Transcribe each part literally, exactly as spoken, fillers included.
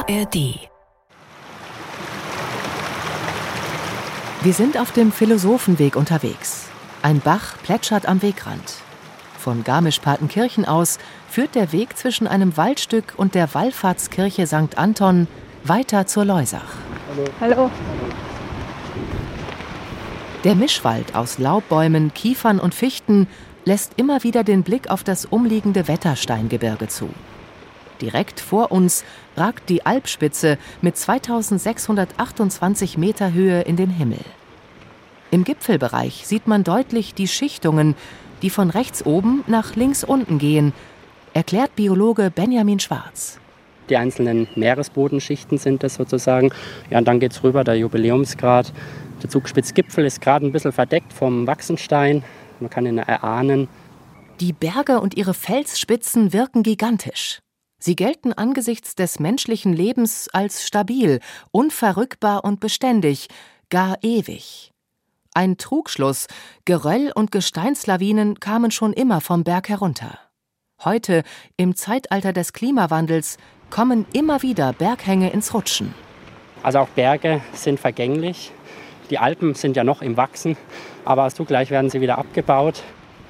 R D. Wir sind auf dem Philosophenweg unterwegs. Ein Bach plätschert am Wegrand. Von Garmisch-Partenkirchen aus führt der Weg zwischen einem Waldstück und der Wallfahrtskirche Sankt Anton weiter zur Leusach. Hallo. Hallo. Der Mischwald aus Laubbäumen, Kiefern und Fichten lässt immer wieder den Blick auf das umliegende Wettersteingebirge zu. Direkt vor uns ragt die Alpspitze mit zweitausendsechshundertachtundzwanzig Meter Höhe in den Himmel. Im Gipfelbereich sieht man deutlich die Schichtungen, die von rechts oben nach links unten gehen, erklärt Biologe Benjamin Schwarz. Die einzelnen Meeresbodenschichten sind das sozusagen. Ja, und dann geht es rüber, der Jubiläumsgrat. Der Zugspitzgipfel ist gerade ein bisschen verdeckt vom Waxenstein. Man kann ihn erahnen. Die Berge und ihre Felsspitzen wirken gigantisch. Sie gelten angesichts des menschlichen Lebens als stabil, unverrückbar und beständig, gar ewig. Ein Trugschluss, Geröll und Gesteinslawinen kamen schon immer vom Berg herunter. Heute, im Zeitalter des Klimawandels, kommen immer wieder Berghänge ins Rutschen. Also auch Berge sind vergänglich. Die Alpen sind ja noch im Wachsen, aber zugleich werden sie wieder abgebaut.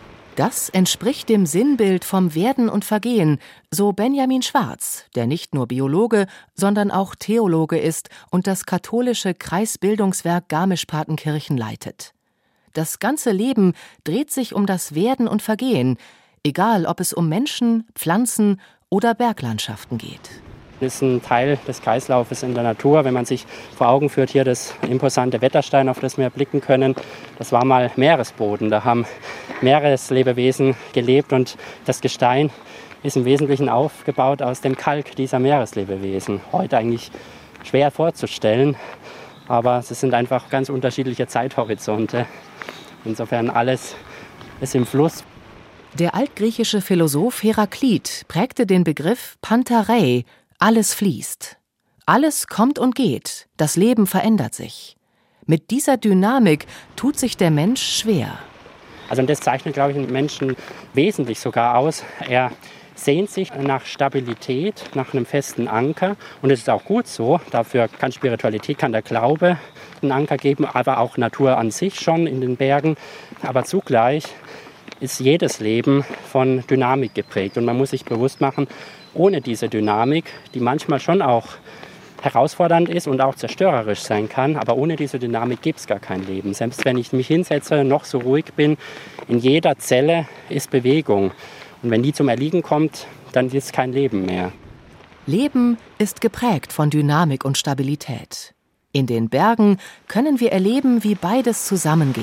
Das entspricht dem Sinnbild vom Werden und Vergehen, so Benjamin Schwarz, der nicht nur Biologe, sondern auch Theologe ist und das katholische Kreisbildungswerk Garmisch-Partenkirchen leitet. Das ganze Leben dreht sich um das Werden und Vergehen, egal ob es um Menschen, Pflanzen oder Berglandschaften geht. Das ist ein Teil des Kreislaufes in der Natur. Wenn man sich vor Augen führt, hier das imposante Wetterstein, auf das wir blicken können, das war mal Meeresboden. Da haben Meereslebewesen gelebt und das Gestein ist im Wesentlichen aufgebaut aus dem Kalk dieser Meereslebewesen. Heute eigentlich schwer vorzustellen, aber es sind einfach ganz unterschiedliche Zeithorizonte. Insofern alles ist im Fluss. Der altgriechische Philosoph Heraklit prägte den Begriff Pantarei, alles fließt. Alles kommt und geht, das Leben verändert sich. Mit dieser Dynamik tut sich der Mensch schwer. Also das zeichnet, glaube ich, den Menschen wesentlich sogar aus. Er sehnt sich nach Stabilität, nach einem festen Anker. Und es ist auch gut so. Dafür kann Spiritualität, kann der Glaube einen Anker geben, aber auch Natur an sich schon in den Bergen. Aber zugleich ist jedes Leben von Dynamik geprägt. Und man muss sich bewusst machen, ohne diese Dynamik, die manchmal schon auch herausfordernd ist und auch zerstörerisch sein kann, aber ohne diese Dynamik gibt es gar kein Leben. Selbst wenn ich mich hinsetze, noch so ruhig bin, in jeder Zelle ist Bewegung. Und wenn die zum Erliegen kommt, dann ist es kein Leben mehr. Leben ist geprägt von Dynamik und Stabilität. In den Bergen können wir erleben, wie beides zusammengeht.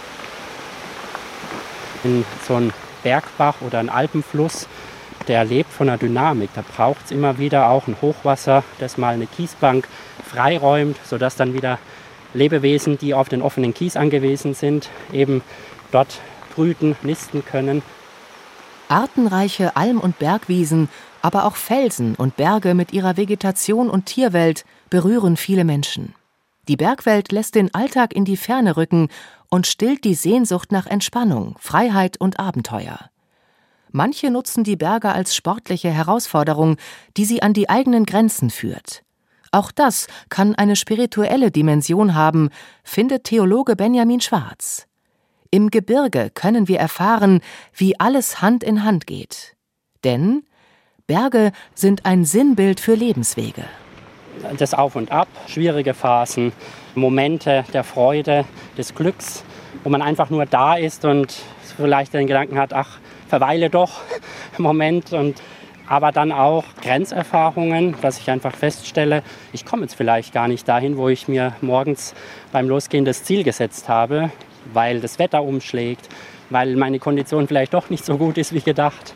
In so einem Bergbach oder ein Alpenfluss, der lebt von der Dynamik. Da braucht es immer wieder auch ein Hochwasser, das mal eine Kiesbank freiräumt, sodass dann wieder Lebewesen, die auf den offenen Kies angewiesen sind, eben dort brüten, nisten können. Artenreiche Alm- und Bergwiesen, aber auch Felsen und Berge mit ihrer Vegetation und Tierwelt berühren viele Menschen. Die Bergwelt lässt den Alltag in die Ferne rücken und stillt die Sehnsucht nach Entspannung, Freiheit und Abenteuer. Manche nutzen die Berge als sportliche Herausforderung, die sie an die eigenen Grenzen führt. Auch das kann eine spirituelle Dimension haben, findet Theologe Benjamin Schwarz. Im Gebirge können wir erfahren, wie alles Hand in Hand geht. Denn Berge sind ein Sinnbild für Lebenswege. Das Auf und Ab, schwierige Phasen, Momente der Freude, des Glücks, wo man einfach nur da ist und vielleicht den Gedanken hat, ach, verweile doch im Moment. Und aber dann auch Grenzerfahrungen, dass ich einfach feststelle, ich komme jetzt vielleicht gar nicht dahin, wo ich mir morgens beim Losgehen das Ziel gesetzt habe, weil das Wetter umschlägt, weil meine Kondition vielleicht doch nicht so gut ist wie gedacht.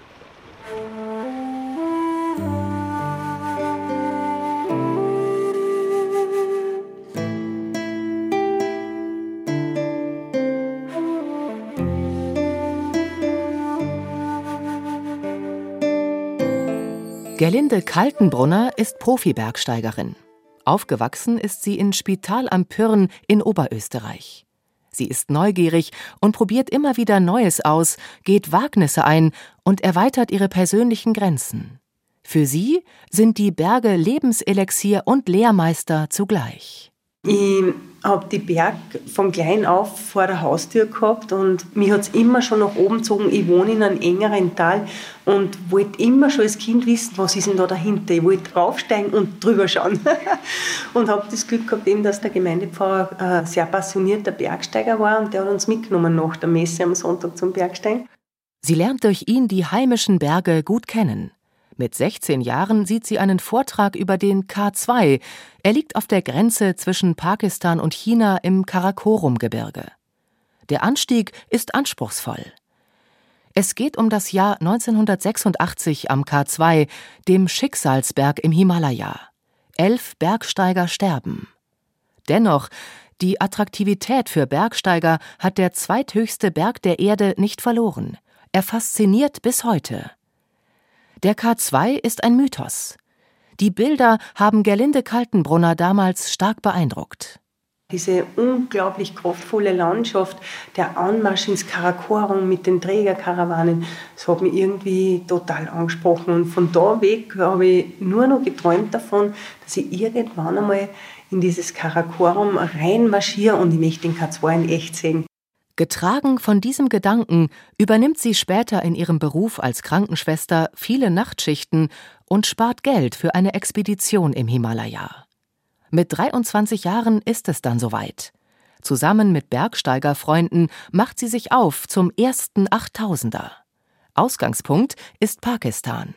Gerlinde Kaltenbrunner ist Profi-Bergsteigerin. Aufgewachsen ist sie in Spital am Pyhrn in Oberösterreich. Sie ist neugierig und probiert immer wieder Neues aus, geht Wagnisse ein und erweitert ihre persönlichen Grenzen. Für sie sind die Berge Lebenselixier und Lehrmeister zugleich. Ich habe die Berg von klein auf vor der Haustür gehabt und mich hat es immer schon nach oben gezogen. Ich wohne in einem engeren Tal und wollte immer schon als Kind wissen, was ist denn da dahinter. Ich wollte raufsteigen und drüber schauen. Und habe das Glück gehabt, eben, dass der Gemeindepfarrer ein sehr passionierter Bergsteiger war und der hat uns mitgenommen nach der Messe am Sonntag zum Bergsteigen. Sie lernt durch ihn die heimischen Berge gut kennen. Mit sechzehn Jahren sieht sie einen Vortrag über den K zwei. Er liegt auf der Grenze zwischen Pakistan und China im Karakorum-Gebirge. Der Anstieg ist anspruchsvoll. Es geht um das Jahr neunzehnhundertsechsundachtzig am K zwei, dem Schicksalsberg im Himalaya. Elf Bergsteiger sterben. Dennoch, die Attraktivität für Bergsteiger hat der zweithöchste Berg der Erde nicht verloren. Er fasziniert bis heute. Der K zwei ist ein Mythos. Die Bilder haben Gerlinde Kaltenbrunner damals stark beeindruckt. Diese unglaublich kraftvolle Landschaft, der Anmarsch ins Karakorum mit den Trägerkarawanen, das hat mich irgendwie total angesprochen. Und von da weg habe ich nur noch geträumt davon, dass ich irgendwann einmal in dieses Karakorum reinmarschiere und ich möchte den K zwei in echt sehen. Getragen von diesem Gedanken übernimmt sie später in ihrem Beruf als Krankenschwester viele Nachtschichten und spart Geld für eine Expedition im Himalaya. Mit dreiundzwanzig Jahren ist es dann soweit. Zusammen mit Bergsteigerfreunden macht sie sich auf zum ersten Achttausender. Ausgangspunkt ist Pakistan.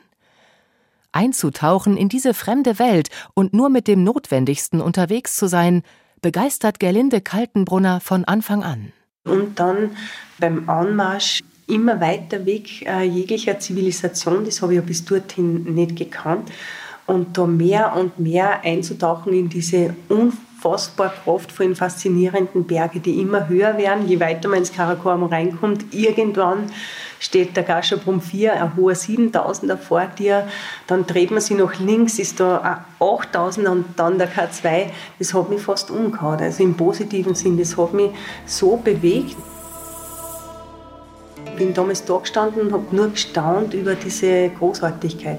Einzutauchen in diese fremde Welt und nur mit dem Notwendigsten unterwegs zu sein, begeistert Gerlinde Kaltenbrunner von Anfang an. Und dann beim Anmarsch immer weiter weg äh, jeglicher Zivilisation, das habe ich ja bis dorthin nicht gekannt. Und da mehr und mehr einzutauchen in diese unfassbar kraftvollen, faszinierenden Berge, die immer höher werden, je weiter man ins Karakorum reinkommt. Irgendwann steht der Gasherbrum vier, ein hoher siebentausender vor dir. Dann dreht man sich nach links, ist da ein achttausender und dann der K zwei. Das hat mich fast umgehauen, also im positiven Sinn. Das hat mich so bewegt. Ich bin damals da gestanden und habe nur gestaunt über diese Großartigkeit.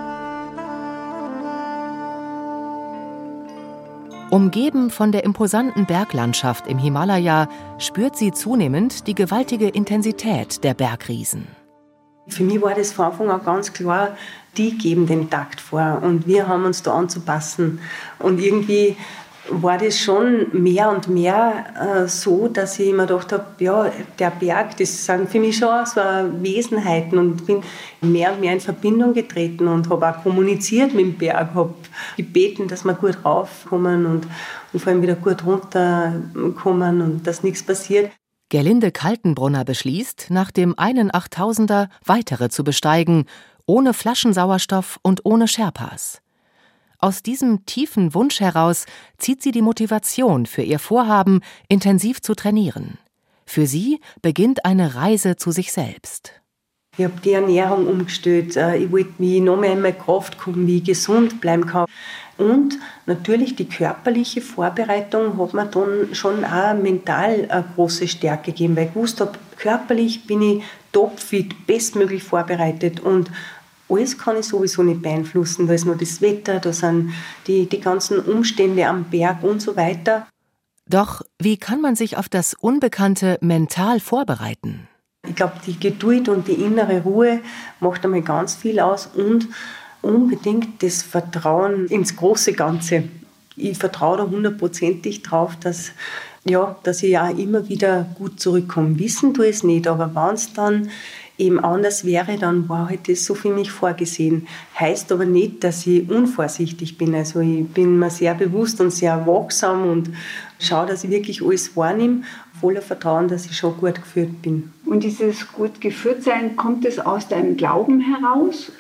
Umgeben von der imposanten Berglandschaft im Himalaya spürt sie zunehmend die gewaltige Intensität der Bergriesen. Für mich war das von Anfang an ganz klar, die geben den Takt vor und wir haben uns da anzupassen. Und irgendwie war das schon mehr und mehr äh, so, dass ich mir gedacht habe, ja, der Berg, das sind für mich schon so Wesenheiten und bin mehr und mehr in Verbindung getreten und habe auch kommuniziert mit dem Berg, habe gebeten, dass wir gut raufkommen und, und vor allem wieder gut runterkommen und dass nichts passiert. Gerlinde Kaltenbrunner beschließt, nach dem einen Achttausender weitere zu besteigen, ohne Flaschensauerstoff und ohne Sherpas. Aus diesem tiefen Wunsch heraus zieht sie die Motivation für ihr Vorhaben, intensiv zu trainieren. Für sie beginnt eine Reise zu sich selbst. Ich habe die Ernährung umgestellt. Ich wollte mich noch mehr in meine Kraft kommen, wie ich gesund bleiben kann. Und natürlich die körperliche Vorbereitung hat mir dann schon auch mental eine große Stärke gegeben, weil ich gewusst habe, körperlich bin ich topfit, bestmöglich vorbereitet und alles kann ich sowieso nicht beeinflussen. Da ist nur das Wetter, da sind die, die ganzen Umstände am Berg und so weiter. Doch wie kann man sich auf das Unbekannte mental vorbereiten? Ich glaube, die Geduld und die innere Ruhe macht einmal ganz viel aus und unbedingt das Vertrauen ins große Ganze. Ich vertraue da hundertprozentig drauf, dass, ja, dass ich auch immer wieder gut zurückkomme. Wissen tue ich es nicht, aber wenn es dann eben anders wäre, dann war halt das so für mich vorgesehen. Heißt aber nicht, dass ich unvorsichtig bin. Also ich bin mir sehr bewusst und sehr wachsam und schaue, dass ich wirklich alles wahrnehme, voller Vertrauen, dass ich schon gut geführt bin. Und dieses gut geführt sein, kommt es aus deinem Glauben heraus?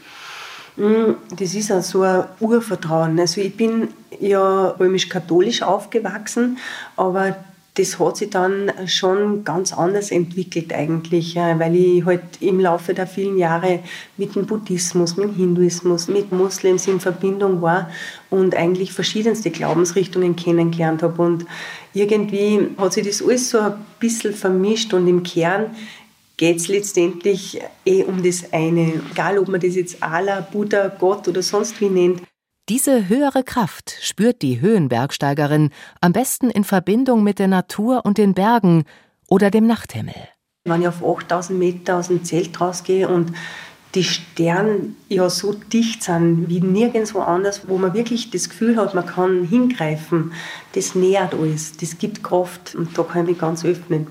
Das ist auch so ein Urvertrauen. Also ich bin ja römisch-katholisch aufgewachsen, aber das hat sich dann schon ganz anders entwickelt eigentlich, weil ich halt im Laufe der vielen Jahre mit dem Buddhismus, mit dem Hinduismus, mit Moslems in Verbindung war und eigentlich verschiedenste Glaubensrichtungen kennengelernt habe. Und irgendwie hat sich das alles so ein bisschen vermischt und im Kern geht es letztendlich eh um das eine. Egal, ob man das jetzt Allah, Buddha, Gott oder sonst wie nennt. Diese höhere Kraft spürt die Höhenbergsteigerin am besten in Verbindung mit der Natur und den Bergen oder dem Nachthimmel. Wenn ich auf achttausend Meter aus dem Zelt rausgehe und die Sterne ja so dicht sind wie nirgendwo anders, wo man wirklich das Gefühl hat, man kann hingreifen, das nährt alles, das gibt Kraft und da kann ich mich ganz öffnen.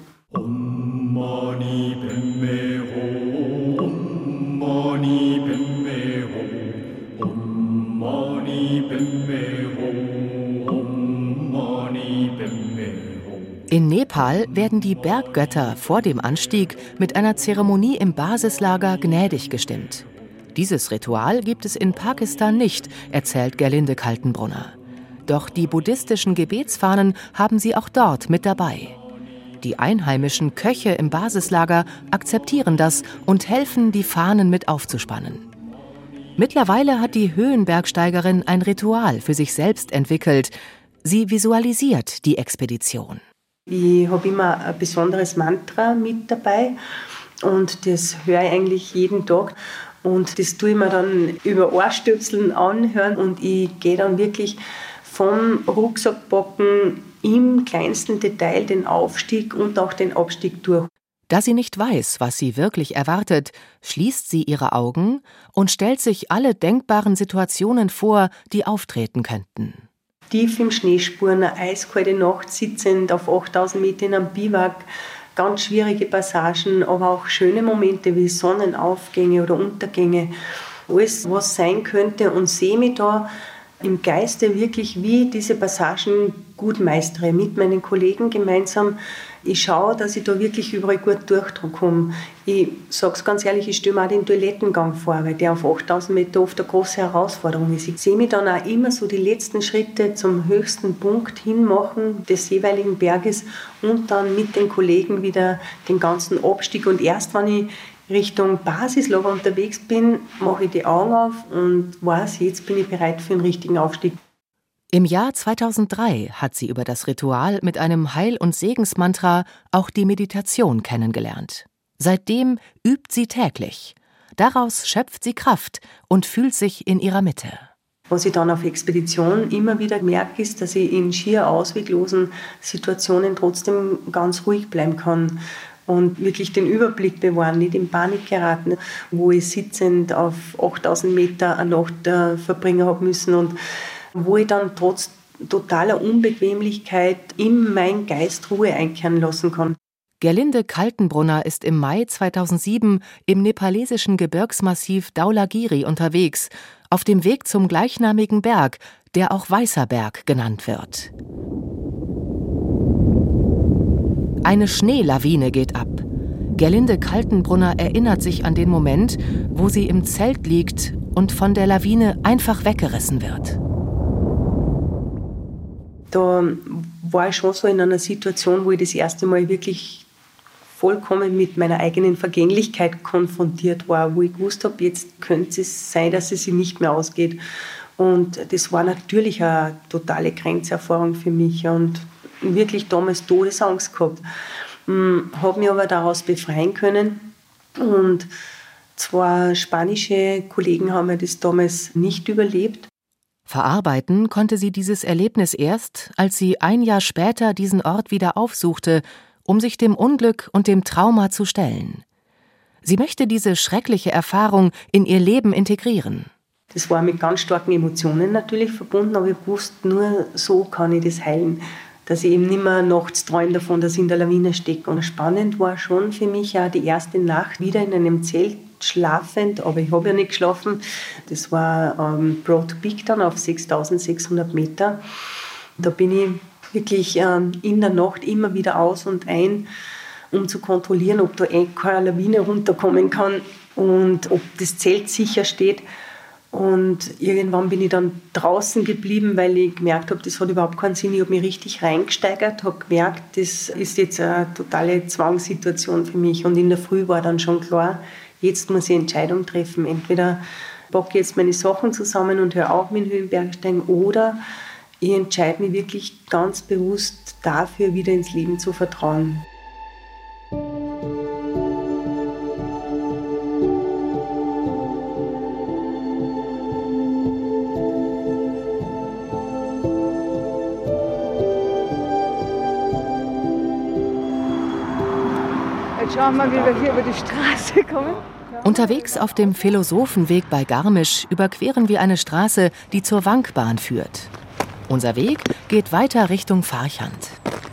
Om Mani Padme Hum, Om Mani Padme Hum, Om Mani Padme Hum, Om Mani Padme Hum. In Nepal werden die Berggötter vor dem Anstieg mit einer Zeremonie im Basislager gnädig gestimmt. Dieses Ritual gibt es in Pakistan nicht, erzählt Gerlinde Kaltenbrunner. Doch die buddhistischen Gebetsfahnen haben sie auch dort mit dabei. Die einheimischen Köche im Basislager akzeptieren das und helfen, die Fahnen mit aufzuspannen. Mittlerweile hat die Höhenbergsteigerin ein Ritual für sich selbst entwickelt. Sie visualisiert die Expedition. Ich habe immer ein besonderes Mantra mit dabei und das höre ich eigentlich jeden Tag. Und das tue ich mir dann über Ohrstöpseln anhören und ich gehe dann wirklich vom Rucksackpacken im kleinsten Detail den Aufstieg und auch den Abstieg durch. Da sie nicht weiß, was sie wirklich erwartet, schließt sie ihre Augen und stellt sich alle denkbaren Situationen vor, die auftreten könnten. Tief im Schneespur, eine eiskalte Nacht sitzend auf achttausend Meter in einem Biwak, ganz schwierige Passagen, aber auch schöne Momente wie Sonnenaufgänge oder Untergänge. Alles, was sein könnte, und sehe mich da im Geiste wirklich, wie diese Passagen gut meistere, mit meinen Kollegen gemeinsam. Ich schaue, dass ich da wirklich überall gut durchkomme. Ich sage es ganz ehrlich, ich stelle mir auch den Toilettengang vor, weil der auf achttausend Meter oft eine große Herausforderung ist. Ich sehe mich dann auch immer so die letzten Schritte zum höchsten Punkt hinmachen des jeweiligen Berges und dann mit den Kollegen wieder den ganzen Abstieg. Und erst wenn ich Richtung Basislager unterwegs bin, mache ich die Augen auf und weiß, jetzt bin ich bereit für den richtigen Aufstieg. Im Jahr zweitausenddrei hat sie über das Ritual mit einem Heil- und Segensmantra auch die Meditation kennengelernt. Seitdem übt sie täglich. Daraus schöpft sie Kraft und fühlt sich in ihrer Mitte. Was ich dann auf Expedition immer wieder merke, ist, dass ich in schier ausweglosen Situationen trotzdem ganz ruhig bleiben kann und wirklich den Überblick bewahren, nicht in Panik geraten, wo ich sitzend auf achttausend Meter eine Nacht äh, verbringen habe müssen und wo ich dann trotz totaler Unbequemlichkeit in meinen Geist Ruhe einkehren lassen kann. Gerlinde Kaltenbrunner ist im Mai zweitausendsieben im nepalesischen Gebirgsmassiv Dhaulagiri unterwegs, auf dem Weg zum gleichnamigen Berg, der auch Weißer Berg genannt wird. Eine Schneelawine geht ab. Gerlinde Kaltenbrunner erinnert sich an den Moment, wo sie im Zelt liegt und von der Lawine einfach weggerissen wird. Da war ich schon so in einer Situation, wo ich das erste Mal wirklich vollkommen mit meiner eigenen Vergänglichkeit konfrontiert war, wo ich gewusst habe, jetzt könnte es sein, dass es sich nicht mehr ausgeht. Und das war natürlich eine totale Grenzerfahrung für mich und wirklich damals Todesangst gehabt. Habe mich aber daraus befreien können und zwei spanische Kollegen haben mir das damals nicht überlebt. Verarbeiten konnte sie dieses Erlebnis erst, als sie ein Jahr später diesen Ort wieder aufsuchte, um sich dem Unglück und dem Trauma zu stellen. Sie möchte diese schreckliche Erfahrung in ihr Leben integrieren. Das war mit ganz starken Emotionen natürlich verbunden, aber ich wusste, nur so kann ich das heilen. Dass ich eben nicht mehr nachts träume davon, dass ich in der Lawine stecke. Und spannend war schon für mich auch die erste Nacht wieder in einem Zelt schlafend, aber ich habe ja nicht geschlafen. Das war ähm, Broad Peak dann auf sechstausendsechshundert Meter. Da bin ich wirklich ähm, in der Nacht immer wieder aus und ein, um zu kontrollieren, ob da eh keine Lawine runterkommen kann und ob das Zelt sicher steht. Und irgendwann bin ich dann draußen geblieben, weil ich gemerkt habe, das hat überhaupt keinen Sinn. Ich habe mich richtig reingesteigert, habe gemerkt, das ist jetzt eine totale Zwangssituation für mich. Und in der Früh war dann schon klar, jetzt muss ich eine Entscheidung treffen. Entweder packe ich jetzt meine Sachen zusammen und höre auf mit dem Höhenbergsteigen oder ich entscheide mich wirklich ganz bewusst dafür, wieder ins Leben zu vertrauen. Jetzt schauen wir, wie wir hier über die Straße kommen. Unterwegs auf dem Philosophenweg bei Garmisch überqueren wir eine Straße, die zur Wangbahn führt. Unser Weg geht weiter Richtung Farchant.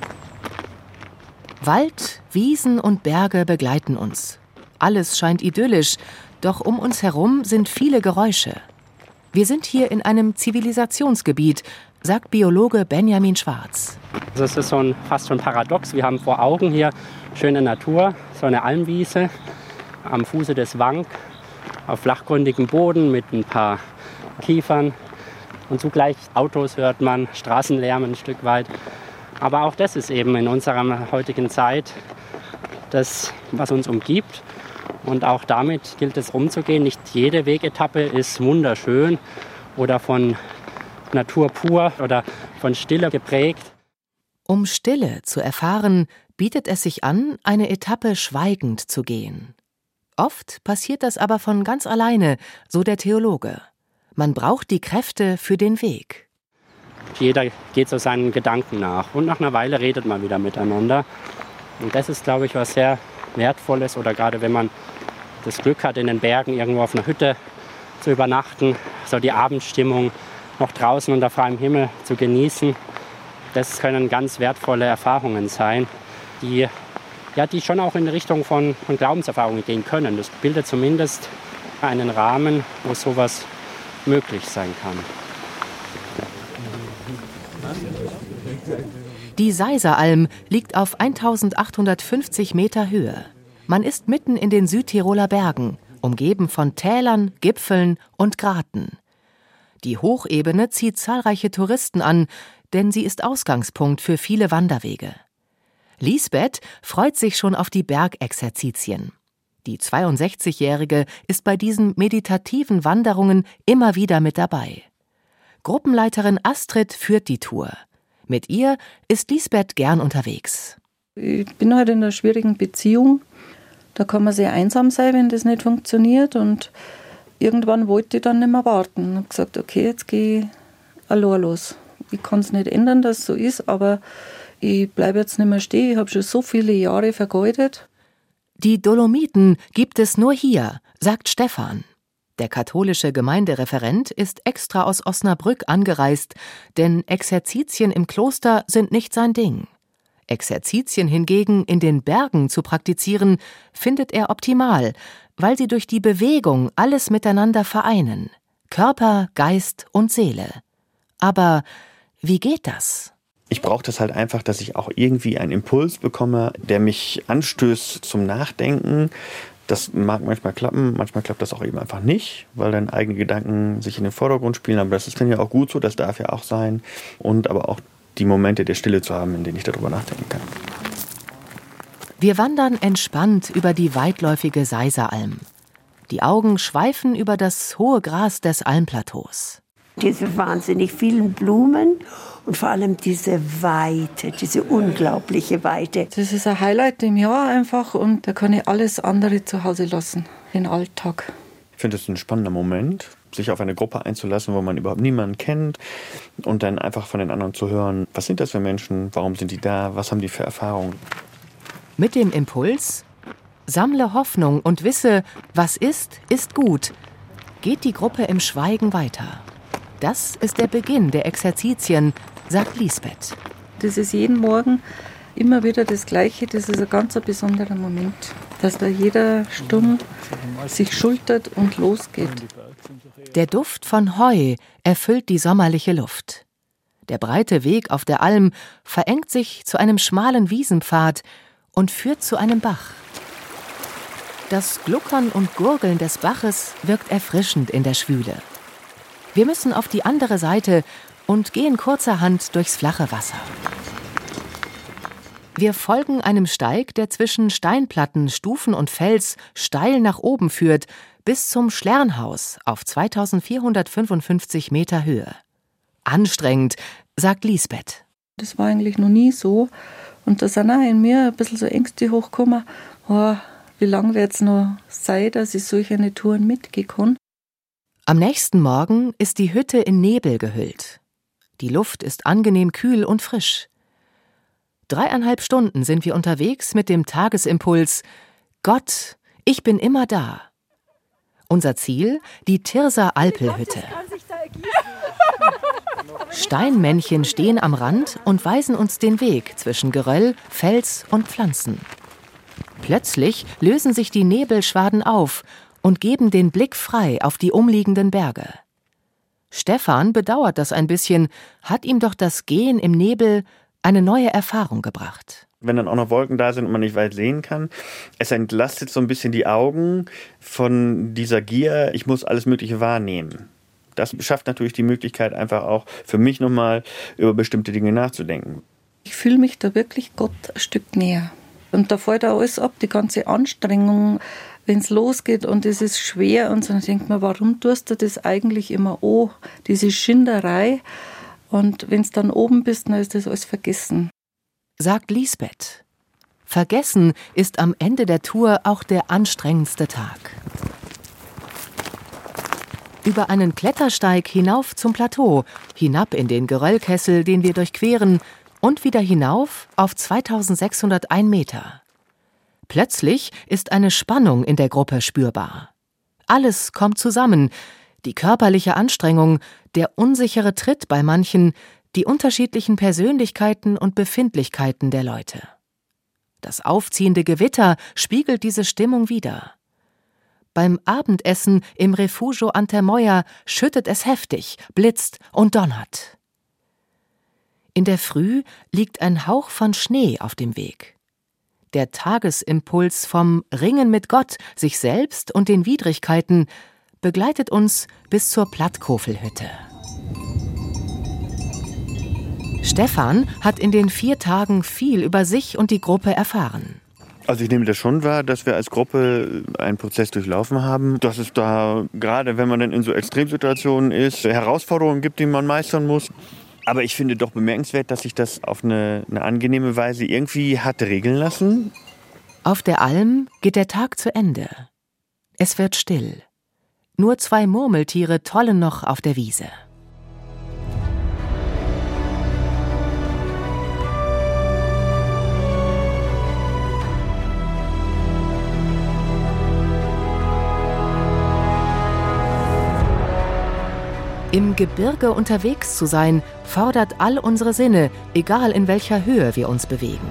Wald, Wiesen und Berge begleiten uns. Alles scheint idyllisch, doch um uns herum sind viele Geräusche. Wir sind hier in einem Zivilisationsgebiet, sagt Biologe Benjamin Schwarz. Also es ist so ein, fast schon paradox. Wir haben vor Augen hier schöne Natur, so eine Almwiese am Fuße des Wank, auf flachgründigem Boden mit ein paar Kiefern. Und zugleich Autos hört man, Straßenlärm ein Stück weit. Aber auch das ist eben in unserer heutigen Zeit das, was uns umgibt. Und auch damit gilt es umzugehen. Nicht jede Wegetappe ist wunderschön oder von Natur pur oder von Stille geprägt. Um Stille zu erfahren, bietet es sich an, eine Etappe schweigend zu gehen. Oft passiert das aber von ganz alleine, so der Theologe. Man braucht die Kräfte für den Weg. Jeder geht so seinen Gedanken nach und nach einer Weile redet man wieder miteinander. Und das ist, glaube ich, was sehr Wertvolles, oder gerade wenn man das Glück hat, in den Bergen irgendwo auf einer Hütte zu übernachten, so die Abendstimmung noch draußen unter freiem Himmel zu genießen. Das können ganz wertvolle Erfahrungen sein, die, ja, die schon auch in Richtung von, von Glaubenserfahrungen gehen können. Das bildet zumindest einen Rahmen, wo sowas möglich sein kann. Die Seiseralm liegt auf eintausendachthundertfünfzig Meter Höhe. Man ist mitten in den Südtiroler Bergen, umgeben von Tälern, Gipfeln und Graten. Die Hochebene zieht zahlreiche Touristen an, denn sie ist Ausgangspunkt für viele Wanderwege. Lisbeth freut sich schon auf die Bergexerzitien. Die zweiundsechzigjährige ist bei diesen meditativen Wanderungen immer wieder mit dabei. Gruppenleiterin Astrid führt die Tour. Mit ihr ist Lisbeth gern unterwegs. Ich bin halt in einer schwierigen Beziehung. Da kann man sehr einsam sein, wenn das nicht funktioniert. Und irgendwann wollte ich dann nicht mehr warten. Ich habe gesagt, okay, jetzt gehe ich allein los. Ich kann es nicht ändern, dass es so ist, aber ich bleibe jetzt nicht mehr stehen. Ich habe schon so viele Jahre vergeudet. Die Dolomiten gibt es nur hier, sagt Stefan. Der katholische Gemeindereferent ist extra aus Osnabrück angereist, denn Exerzitien im Kloster sind nicht sein Ding. Exerzitien hingegen in den Bergen zu praktizieren, findet er optimal, weil sie durch die Bewegung alles miteinander vereinen. Körper, Geist und Seele. Aber wie geht das? Ich brauche das halt einfach, dass ich auch irgendwie einen Impuls bekomme, der mich anstößt zum Nachdenken. Das mag manchmal klappen, manchmal klappt das auch eben einfach nicht, weil dann eigene Gedanken sich in den Vordergrund spielen. Aber das ist dann ja auch gut so, das darf ja auch sein. Und aber auch die Momente der Stille zu haben, in denen ich darüber nachdenken kann. Wir wandern entspannt über die weitläufige Seiseralm. Die Augen schweifen über das hohe Gras des Almplateaus. Diese wahnsinnig vielen Blumen und vor allem diese Weite, diese unglaubliche Weite. Das ist ein Highlight im Jahr einfach und da kann ich alles andere zu Hause lassen, den Alltag. Ich finde es ein spannender Moment, sich auf eine Gruppe einzulassen, wo man überhaupt niemanden kennt und dann einfach von den anderen zu hören, was sind das für Menschen, warum sind die da, was haben die für Erfahrungen. Mit dem Impuls, sammle Hoffnung und wisse, was ist, ist gut, geht die Gruppe im Schweigen weiter. Das ist der Beginn der Exerzitien, sagt Lisbeth. Das ist jeden Morgen immer wieder das Gleiche. Das ist ein ganz besonderer Moment, dass da jeder stumm sich schultert und losgeht. Der Duft von Heu erfüllt die sommerliche Luft. Der breite Weg auf der Alm verengt sich zu einem schmalen Wiesenpfad und führt zu einem Bach. Das Gluckern und Gurgeln des Baches wirkt erfrischend in der Schwüle. Wir müssen auf die andere Seite und gehen kurzerhand durchs flache Wasser. Wir folgen einem Steig, der zwischen Steinplatten, Stufen und Fels steil nach oben führt, bis zum Schlernhaus auf zweitausendvierhundertfünfundfünfzig Meter Höhe. Anstrengend, sagt Lisbeth. Das war eigentlich noch nie so. Und da sind auch in mir ein bisschen so Ängste hochgekommen. Oh, wie lange wird es noch sein, dass ich solche Touren mitgehen kann? Am nächsten Morgen ist die Hütte in Nebel gehüllt. Die Luft ist angenehm kühl und frisch. Dreieinhalb Stunden sind wir unterwegs mit dem Tagesimpuls »Gott, ich bin immer da«. Unser Ziel, die Tirser Alpelhütte. Steinmännchen stehen am Rand und weisen uns den Weg zwischen Geröll, Fels und Pflanzen. Plötzlich lösen sich die Nebelschwaden auf und geben den Blick frei auf die umliegenden Berge. Stefan bedauert das ein bisschen, hat ihm doch das Gehen im Nebel eine neue Erfahrung gebracht. Wenn dann auch noch Wolken da sind und man nicht weit sehen kann, es entlastet so ein bisschen die Augen von dieser Gier, ich muss alles Mögliche wahrnehmen. Das schafft natürlich die Möglichkeit, einfach auch für mich nochmal über bestimmte Dinge nachzudenken. Ich fühle mich da wirklich Gott ein Stück näher. Und da fällt auch alles ab, die ganze Anstrengung, wenn es losgeht und es ist schwer. Und so, dann denkt man, warum tust du das eigentlich immer an, diese Schinderei? Und wenn es dann oben bist, dann ist das alles vergessen. Sagt Lisbeth. Vergessen ist am Ende der Tour auch der anstrengendste Tag. Über einen Klettersteig hinauf zum Plateau, hinab in den Geröllkessel, den wir durchqueren, und wieder hinauf auf zweitausendsechshunderteins Meter. Plötzlich ist eine Spannung in der Gruppe spürbar. Alles kommt zusammen. Die körperliche Anstrengung, der unsichere Tritt bei manchen, die unterschiedlichen Persönlichkeiten und Befindlichkeiten der Leute. Das aufziehende Gewitter spiegelt diese Stimmung wider. Beim Abendessen im Refugio Antermoya schüttet es heftig, blitzt und donnert. In der Früh liegt ein Hauch von Schnee auf dem Weg. Der Tagesimpuls vom Ringen mit Gott, sich selbst und den Widrigkeiten begleitet uns bis zur Plattkofelhütte. Stefan hat in den vier Tagen viel über sich und die Gruppe erfahren. Also ich nehme das schon wahr, dass wir als Gruppe einen Prozess durchlaufen haben, dass es da, gerade wenn man dann in so Extremsituationen ist, Herausforderungen gibt, die man meistern muss. Aber ich finde doch bemerkenswert, dass sich das auf eine, eine angenehme Weise irgendwie hat regeln lassen. Auf der Alm geht der Tag zu Ende. Es wird still. Nur zwei Murmeltiere tollen noch auf der Wiese. Im Gebirge unterwegs zu sein, fordert all unsere Sinne, egal in welcher Höhe wir uns bewegen.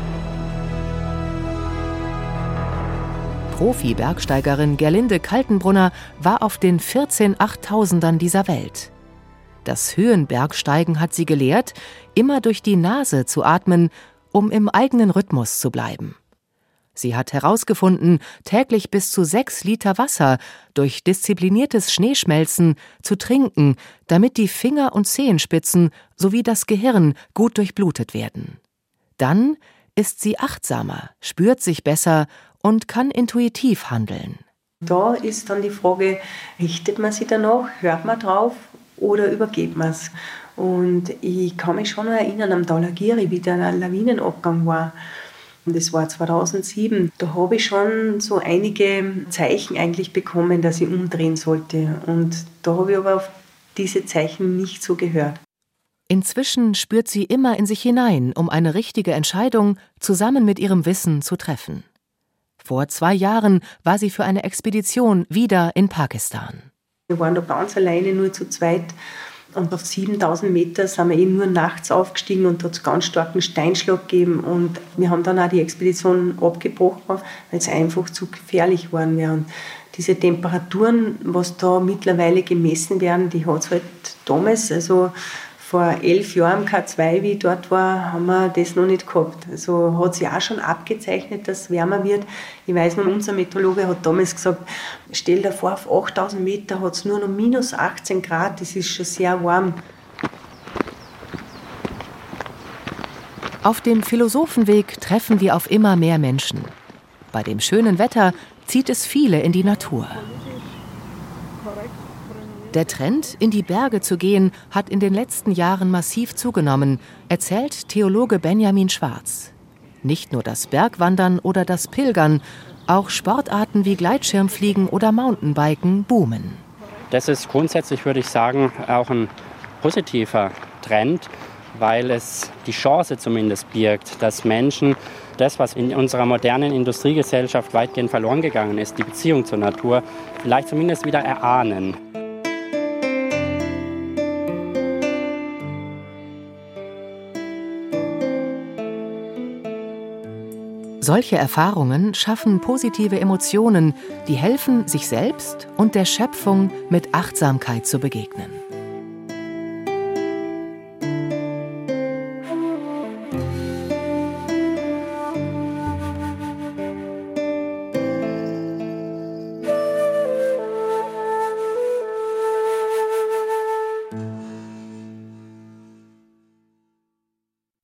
Profi-Bergsteigerin Gerlinde Kaltenbrunner war auf den vierzehn Achttausendern dieser Welt. Das Höhenbergsteigen hat sie gelehrt, immer durch die Nase zu atmen, um im eigenen Rhythmus zu bleiben. Sie hat herausgefunden, täglich bis zu sechs Liter Wasser durch diszipliniertes Schneeschmelzen zu trinken, damit die Finger- und Zehenspitzen sowie das Gehirn gut durchblutet werden. Dann ist sie achtsamer, spürt sich besser und kann intuitiv handeln. Da ist dann die Frage, richtet man sich danach, hört man drauf oder übergeht man es? Und ich kann mich schon noch erinnern am Dhaulagiri, wie der Lawinenabgang war. Das war zweitausendsieben. Da habe ich schon so einige Zeichen eigentlich bekommen, dass ich umdrehen sollte. Und da habe ich aber auf diese Zeichen nicht so gehört. Inzwischen spürt sie immer in sich hinein, um eine richtige Entscheidung zusammen mit ihrem Wissen zu treffen. Vor zwei Jahren war sie für eine Expedition wieder in Pakistan. Wir waren da ganz alleine, nur zu zweit. Und auf siebentausend Meter sind wir eh nur nachts aufgestiegen und da hat es ganz starken Steinschlag gegeben. Und wir haben dann auch die Expedition abgebrochen, weil es einfach zu gefährlich geworden wäre. Und diese Temperaturen, was da mittlerweile gemessen werden, die hat es halt damals, also vor elf Jahren K zwei, wie ich dort war, haben wir das noch nicht gehabt. Also hat sich auch schon abgezeichnet, dass es wärmer wird. Ich weiß noch, unser Meteorologe hat damals gesagt, stell dir vor, auf achttausend Meter hat es nur noch minus achtzehn Grad, das ist schon sehr warm. Auf dem Philosophenweg treffen wir auf immer mehr Menschen. Bei dem schönen Wetter zieht es viele in die Natur. Der Trend, in die Berge zu gehen, hat in den letzten Jahren massiv zugenommen, erzählt Theologe Benjamin Schwarz. Nicht nur das Bergwandern oder das Pilgern, auch Sportarten wie Gleitschirmfliegen oder Mountainbiken boomen. Das ist grundsätzlich, würde ich sagen, auch ein positiver Trend. weil es die Chance zumindest birgt, dass Menschen das, was in unserer modernen Industriegesellschaft weitgehend verloren gegangen ist, die Beziehung zur Natur, vielleicht zumindest wieder erahnen. Solche Erfahrungen schaffen positive Emotionen, die helfen, sich selbst und der Schöpfung mit Achtsamkeit zu begegnen.